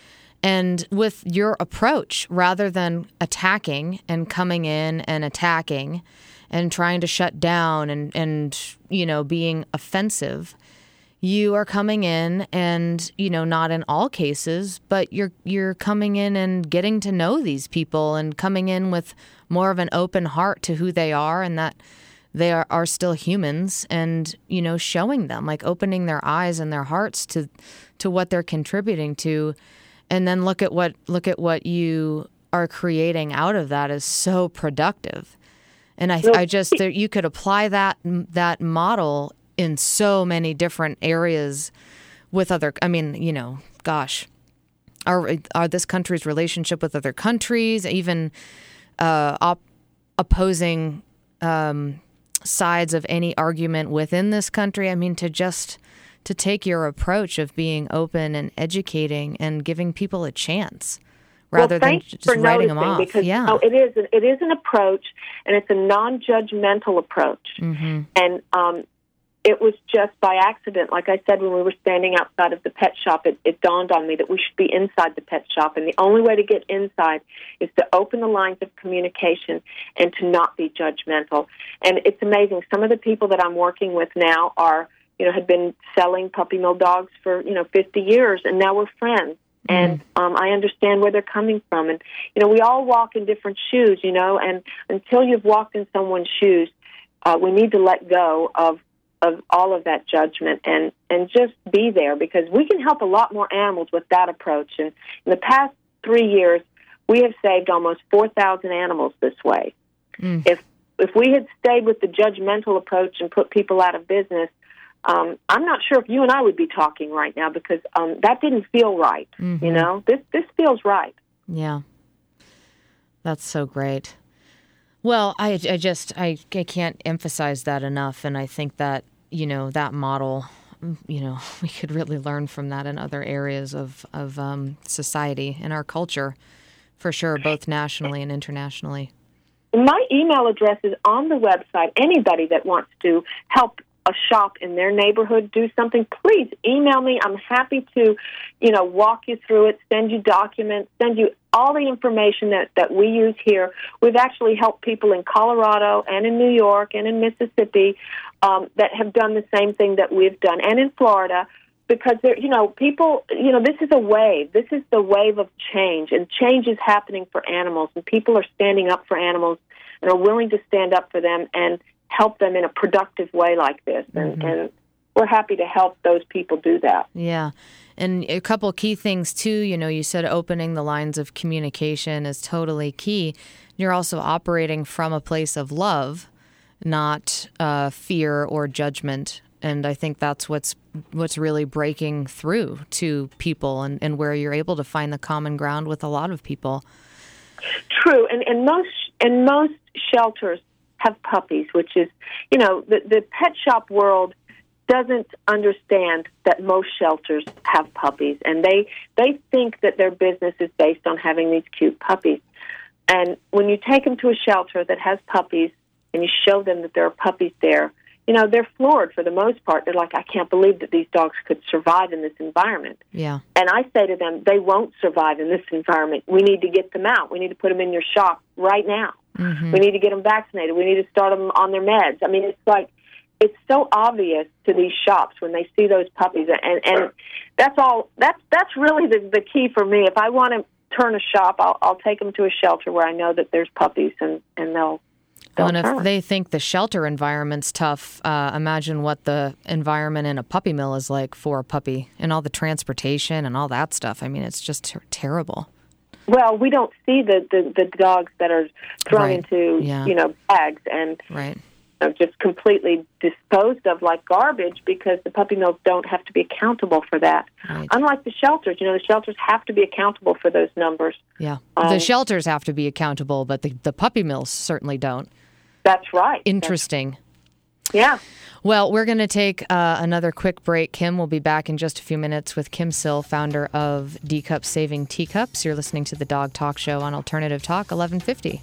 And with your approach, rather than attacking and coming in and attacking and trying to shut down and, and, you know, being offensive, you are coming in and, you know, not in all cases, but you're you're coming in and getting to know these people and coming in with more of an open heart to who they are and that they are, are still humans, and, you know, showing them, like opening their eyes and their hearts to to what they're contributing to. And then look at what look at what you are creating out of that is so productive. And I,
No,
I just, there, you could apply that that model in so many different areas with other, I mean, you know, gosh, our, our this country's relationship with other countries, even uh, op- opposing um, sides of any argument within this country. I mean, to just, to take your approach of being open and educating and giving people a chance. Rather
well,
than
thanks
just
for
writing them
noticing,
off.
Because,
yeah.
no, it is, it is an approach, and it's a non-judgmental approach.
Mm-hmm.
And um, it was just by accident. Like I said, when we were standing outside of the pet shop, it, it dawned on me that we should be inside the pet shop. And the only way to get inside is to open the lines of communication and to not be judgmental. And it's amazing. Some of the people that I'm working with now are, you know, had been selling puppy mill dogs for, you know, fifty years, and now we're friends. And um, I understand where they're coming from. And, you know, we all walk in different shoes, you know, and until you've walked in someone's shoes, uh, we need to let go of, of all of that judgment and, and just be there, because we can help a lot more animals with that approach. And in the past three years, we have saved almost four thousand animals this way. Mm. If if we had stayed with the judgmental approach and put people out of business, Um, I'm not sure if you and I would be talking right now, because um, that didn't feel right. Mm-hmm. You know, this this feels right.
Yeah, that's so great. Well, I, I just I, I can't emphasize that enough, and I think that, you know, that model, you know, we could really learn from that in other areas of of um, society and our culture, for sure, both nationally and internationally.
My email address is on the website. Anybody that wants to help a shop in their neighborhood do something, please email me. I'm happy to, you know, walk you through it, send you documents, send you all the information that, that we use here. We've actually helped people in Colorado and in New York and in Mississippi um, that have done the same thing that we've done, and in Florida, because they're, you know, people, you know, this is a wave. This is the wave of change, and change is happening for animals, and people are standing up for animals and are willing to stand up for them and help them in a productive way like this. And, mm-hmm. and we're happy to help those people do that.
Yeah. And a couple key things, too. You know, you said opening the lines of communication is totally key. You're also operating from a place of love, not uh, fear or judgment. And I think that's what's what's really breaking through to people, and, and where you're able to find the common ground with a lot of people.
True. And, and most and most shelters have puppies, which is, you know, the, the pet shop world doesn't understand that most shelters have puppies, and they they think that their business is based on having these cute puppies. And when you take them to a shelter that has puppies and you show them that there are puppies there, you know, they're floored for the most part. They're like, I can't believe that these dogs could survive in this environment.
Yeah.
And I say to them, they won't survive in this environment. We need to get them out. We need to put them in your shop right now. Mm-hmm. We need to get them vaccinated. We need to start them on their meds. I mean, it's like, it's so obvious to these shops when they see those puppies, and and that's all. That's that's really the the key for me. If I want to turn a shop, I'll I'll take them to a shelter where I know that there's puppies, and and they'll. they'll
well, and
turn.
if they think the shelter environment's tough, uh, imagine what the environment in a puppy mill is like for a puppy, and all the transportation and all that stuff. I mean, it's just ter- terrible.
Well, we don't see the, the, the dogs that are thrown
right.
into,
yeah.
you know, bags and
right.
you know, just completely disposed of like garbage, because the puppy mills don't have to be accountable for that.
Right.
Unlike the shelters, you know, the shelters have to be accountable for those numbers.
Yeah,
um,
the shelters have to be accountable, but the, the puppy mills certainly don't.
That's right.
Interesting.
That's, yeah.
Well, we're going to take uh, another quick break. Kim will be back in just a few minutes with Kim Sill, founder of D-Cup Saving Teacups. You're listening to the Dog Talk Show on Alternative Talk, eleven fifty.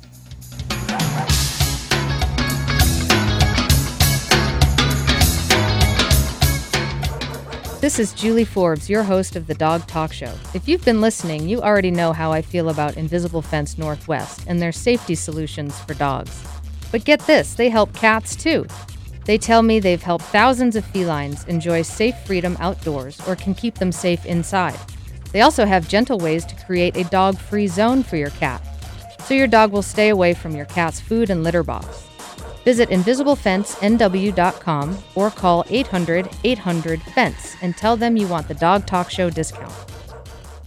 This is Julie Forbes, your host of the Dog Talk Show. If you've been listening, you already know how I feel about Invisible Fence Northwest and their safety solutions for dogs. But get this, they help cats too. They tell me they've helped thousands of felines enjoy safe freedom outdoors or can keep them safe inside. They also have gentle ways to create a dog-free zone for your cat, so your dog will stay away from your cat's food and litter box. Visit invisible fence n w dot com or call eight hundred eight hundred fence and tell them you want the Dog Talk Show discount.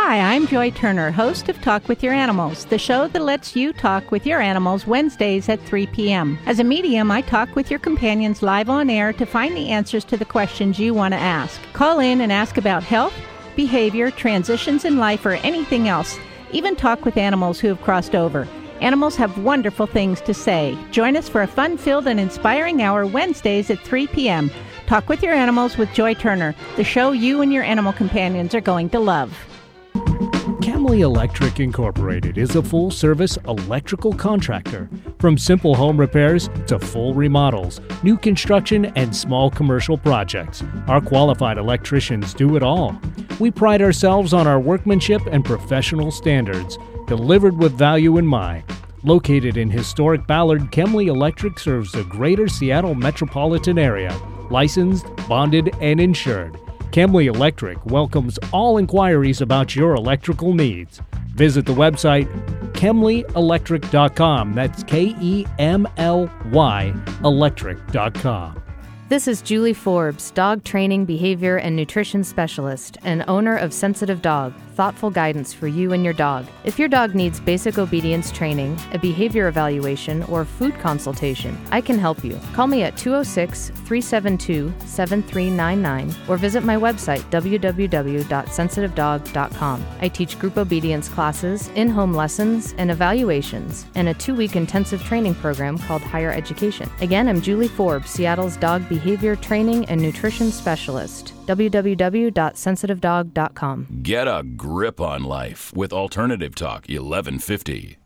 Hi, I'm Joy Turner, host of Talk with Your Animals, the show that lets you talk with your animals Wednesdays at three p.m. As a medium, I talk with your companions live on air to find the answers to the questions you want to ask. Call in and ask about health, behavior, transitions in life, or anything else. Even talk with animals who have crossed over. Animals have wonderful things to say. Join us for a fun-filled and inspiring hour Wednesdays at three p.m. Talk with Your Animals with Joy Turner, the show you and your animal companions are going to love.
Camley Electric Incorporated is a full-service electrical contractor. From simple home repairs to full remodels, new construction, and small commercial projects, our qualified electricians do it all. We pride ourselves on our workmanship and professional standards, delivered with value in mind. Located in historic Ballard, Camley Electric serves the greater Seattle metropolitan area, licensed, bonded, and insured. Camley Electric welcomes all inquiries about your electrical needs. Visit the website Kemley Electric dot com. That's K E M L Y electric dot com.
This is Julie Forbes, dog training, behavior, and nutrition specialist and owner of Sensitive Dog, thoughtful guidance for you and your dog. If your dog needs basic obedience training, a behavior evaluation, or food consultation, I can help you. Call me at two oh six, three seven two, seven three nine nine or visit my website, w w w dot sensitive dog dot com. I teach group obedience classes, in-home lessons, and evaluations, and a two-week intensive training program called Higher Education. Again, I'm Julie Forbes, Seattle's dog behavior training and nutrition specialist. w w w dot sensitive dog dot com.
Get a grip on life with Alternative Talk eleven fifty.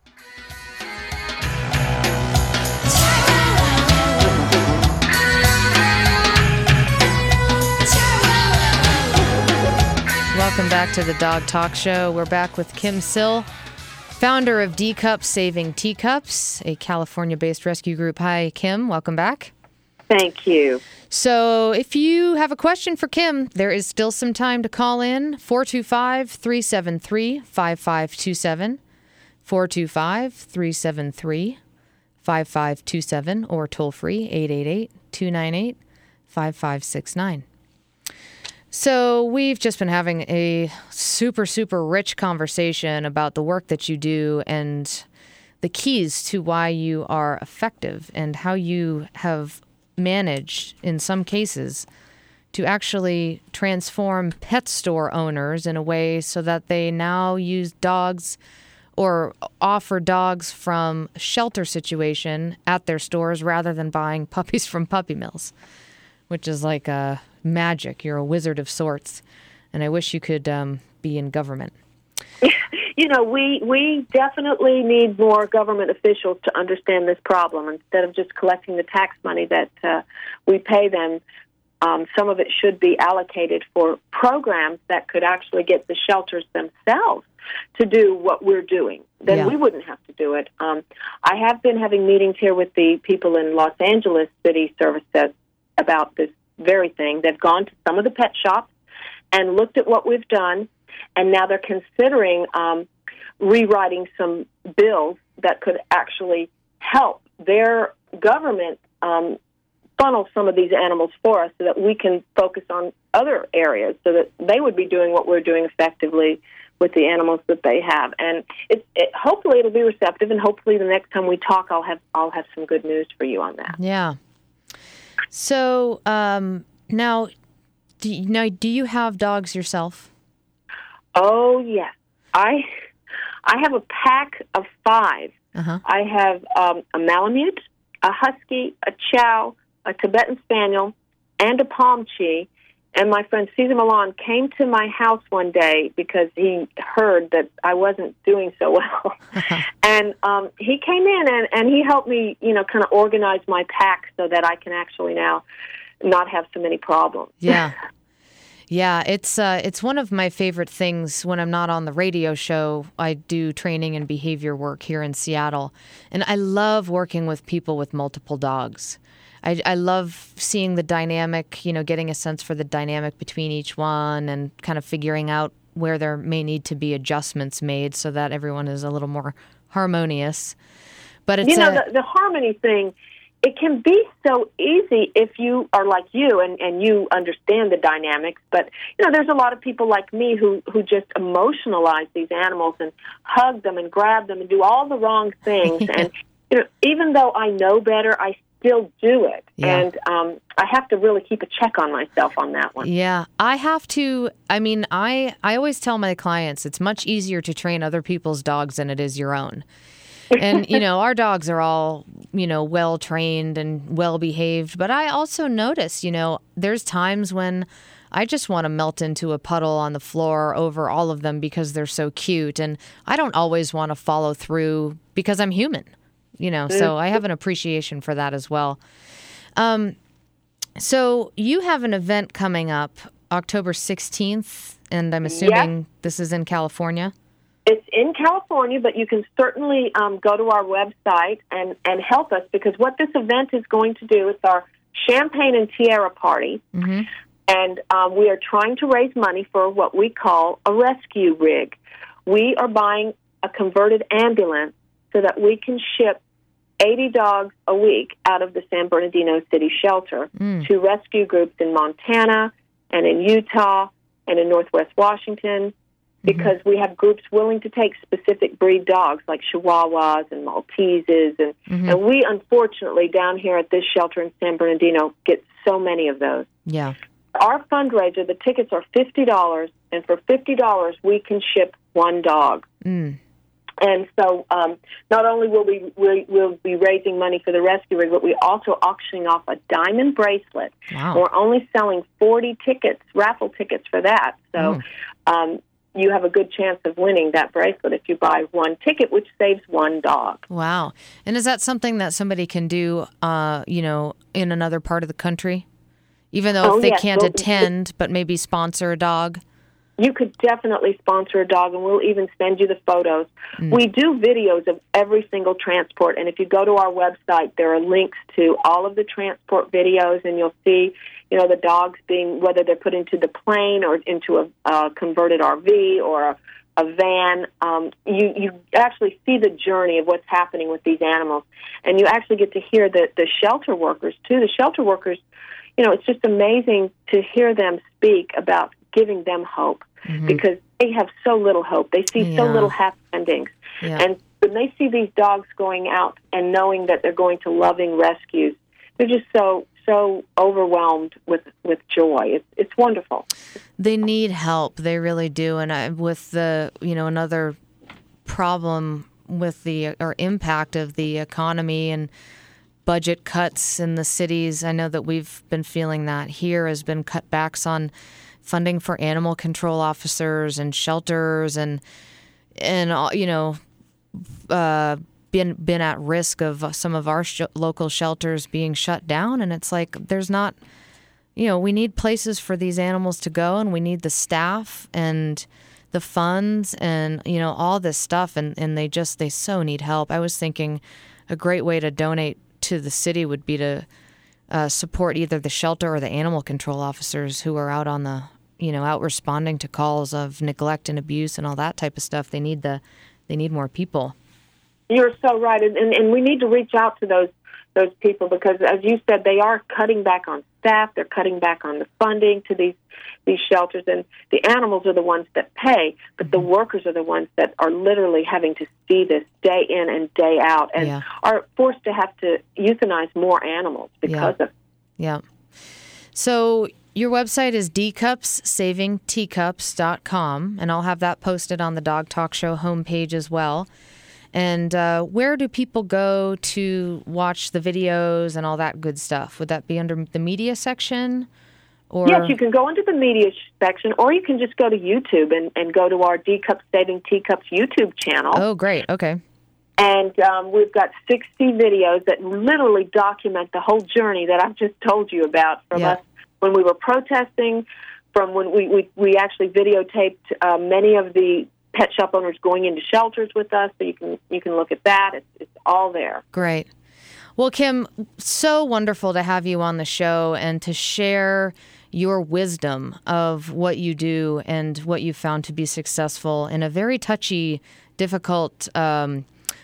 Welcome back to the Dog Talk Show. We're back with Kim Sill, founder of D-Cup Saving Teacups, a California-based rescue group. Hi, Kim. Welcome back.
Thank you.
So if you have a question for Kim, there is still some time to call in. four two five, three seven three, five five two seven, four two five, three seven three, five five two seven, or toll free eight eight eight, two nine eight, five five six nine. So we've just been having a super, super rich conversation about the work that you do and the keys to why you are effective and how you have managed, in some cases, to actually transform pet store owners in a way so that they now use dogs or offer dogs from a shelter situation at their stores rather than buying puppies from puppy mills, which is like a magic. You're a wizard of sorts, and I wish you could um, be in government.
You know, we we definitely need more government officials to understand this problem. Instead of just collecting the tax money that uh, we pay them, um, some of it should be allocated for programs that could actually get the shelters themselves to do what we're doing. Then
Yeah.
we wouldn't have to do it. Um, I have been having meetings here with the people in Los Angeles City Services about this very thing. They've gone to some of the pet shops and looked at what we've done, and now they're considering um, rewriting some bills that could actually help their government um, funnel some of these animals for us so that we can focus on other areas so that they would be doing what we're doing effectively with the animals that they have. And it, it, hopefully it'll be receptive, and hopefully the next time we talk, I'll have I'll have some good news for you on that.
Yeah. So um, now, do you, now, do you have dogs yourself?
Oh, yes. I I have a pack of five.
Uh-huh.
I have um, a Malamute, a Husky, a Chow, a Tibetan Spaniel, and a Pomchi. And my friend Cesar Milan came to my house one day because he heard that I wasn't doing so well. and um, he came in and, and he helped me, you know, kind of organize my pack so that I can actually now not have so many problems.
Yeah. Yeah, it's uh, it's one of my favorite things when I'm not on the radio show. I do training and behavior work here in Seattle, and I love working with people with multiple dogs. I, I love seeing the dynamic, you know, getting a sense for the dynamic between each one and kind of figuring out where there may need to be adjustments made so that everyone is a little more harmonious. But it's
you know,
a,
the, the harmony thing it can be so easy if you are like you and, and you understand the dynamics. But, you know, there's a lot of people like me who, who just emotionalize these animals and hug them and grab them and do all the wrong things. Yeah. And, you know, even though I know better, I still do it. Yeah. And um, I have to really keep a check on myself on that one.
Yeah, I have to. I mean, I, I always tell my clients it's much easier to train other people's dogs than it is your own. And, you know, our dogs are all, you know, well-trained and well-behaved. But I also notice, you know, there's times when I just want to melt into a puddle on the floor over all of them because they're so cute. And I don't always want to follow through because I'm human, you know. So I have an appreciation for that as well. Um, so you have an event coming up October sixteenth, and I'm assuming yes. this is in California?
It's in California, but you can certainly um, go to our website and, and help us, because what this event is going to do is our Champagne and Tiara Party, mm-hmm. and um, we are trying to raise money for what we call a rescue rig. We are buying a converted ambulance so that we can ship eighty dogs a week out of the San Bernardino City Shelter mm. to rescue groups in Montana and in Utah and in Northwest Washington, because mm-hmm. we have groups willing to take specific breed dogs like Chihuahuas and Malteses. And, mm-hmm. and we, unfortunately, down here at this shelter in San Bernardino, get so many of those.
Yeah.
Our fundraiser, the tickets are fifty dollars, and for fifty dollars, we can ship one dog.
Mm.
And so um, not only will we we will be raising money for the rescue rig, but we're also auctioning off a diamond bracelet.
Wow.
We're only selling forty tickets, raffle tickets for that. So mm. um, you have a good chance of winning that bracelet if you buy one ticket, which saves one dog.
Wow. And is that something that somebody can do, uh, you know, in another part of the country? Even though
oh,
if they
yes.
can't
well,
attend, but maybe sponsor a dog?
You could definitely sponsor a dog, and we'll even send you the photos. Mm. We do videos of every single transport, and if you go to our website, there are links to all of the transport videos, and you'll see, you know, the dogs being, whether they're put into the plane or into a uh, converted R V or a, a van. Um, you, you actually see the journey of what's happening with these animals, and you actually get to hear the, the shelter workers, too. The shelter workers, you know, it's just amazing to hear them speak about giving them hope. Mm-hmm. Because they have so little hope. They see yeah. so little happy endings.
Yeah.
And when they see these dogs going out and knowing that they're going to loving rescues, they're just so so overwhelmed with, with joy. It's it's wonderful.
They need help. They really do. And I, with the, you know, another problem with the or impact of the economy and budget cuts in the cities, I know that we've been feeling that here has been cutbacks on funding for animal control officers and shelters, and and you know, uh, been been at risk of some of our sh- local shelters being shut down. And it's like there's not, you know, we need places for these animals to go, and we need the staff and the funds and you know all this stuff, and and they just they so need help. I was thinking a great way to donate to the city would be to uh, support either the shelter or the animal control officers who are out on the, you know, out responding to calls of neglect and abuse and all that type of stuff. They need the, they need more people.
You're so right, and, and and we need to reach out to those those people because, as you said, they are cutting back on staff. They're cutting back on the funding to these these shelters, and the animals are the ones that pay, but mm-hmm. the workers are the ones that are literally having to see this day in and day out, and
yeah.
are forced to have to euthanize more animals because
yeah.
of.
Yeah. So your website is d cups saving teacups dot com, and I'll have that posted on the Dog Talk Show homepage as well. And uh, where do people go to watch the videos and all that good stuff? Would that be under the media section? Or...
Yes, you can go into the media section, or you can just go to YouTube and, and go to our D Cups Saving Teacups YouTube channel.
Oh, great. Okay.
And um, we've got sixty videos that literally document the whole journey that I've just told you about from
yeah.
us when we were protesting, from when we, we, we actually videotaped uh, many of the pet shop owners going into shelters with us, so you can you can look at that. It's, it's all there.
Great. Well, Kim, so wonderful to have you on the show and to share your wisdom of what you do and what you found to be successful in a very touchy, difficult um,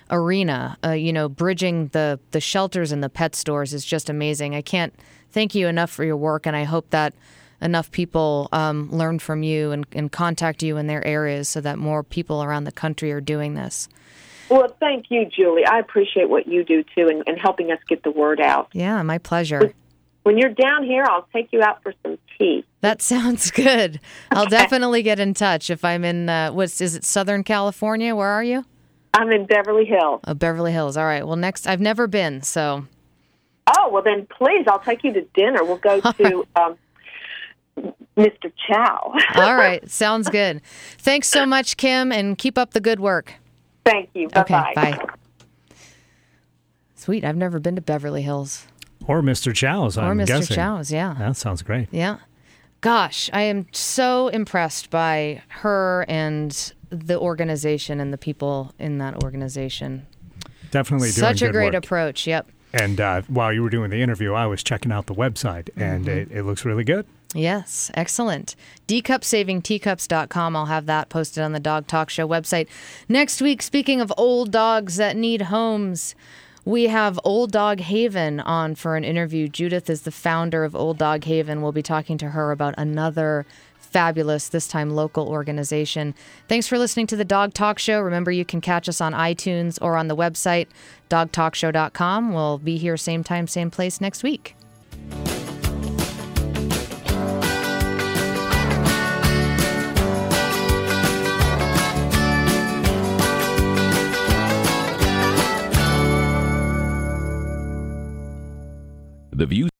arena. Uh, you know, bridging the, the shelters and the pet stores is just amazing. I can't thank you enough for your work, and I hope that enough people um, learn from you and, and contact you in their areas so that more people around the country are doing this.
Well, thank you, Julie. I appreciate what you do, too, and, and helping us get the word out.
Yeah, my pleasure.
When you're down here, I'll take you out for some tea.
That sounds good. I'll definitely get in touch if I'm in, uh, what's, is it Southern California? Where are you?
I'm in Beverly Hills.
Oh, Beverly Hills. All right. Well, next, I've never been, so.
Oh, well, then please, I'll take you to dinner. We'll go to um, Mister Chow.
All right. Sounds good. Thanks so much, Kim, and keep up the good work.
Thank you. Bye-bye.
Okay, bye. Sweet. I've never been to Beverly Hills.
Or Mister Chow's, I'm
Or Mister
guessing.
Chow's, yeah.
That sounds great.
Yeah. Gosh, I am so impressed by her and the organization and the people in that organization.
Definitely doing
Such a
good
great
work.
approach, yep.
And uh, while you were doing the interview, I was checking out the website, and
Mhm.
it, it looks really good.
Yes, excellent. D cup saving teacups dot com. I'll have that posted on the Dog Talk Show website. Next week, speaking of old dogs that need homes, we have Old Dog Haven on for an interview. Judith is the founder of Old Dog Haven. We'll be talking to her about another fabulous, this time local organization. Thanks for listening to the Dog Talk Show. Remember, you can catch us on iTunes or on the website, dog talk show dot com. We'll be here same time, same place next week.
The views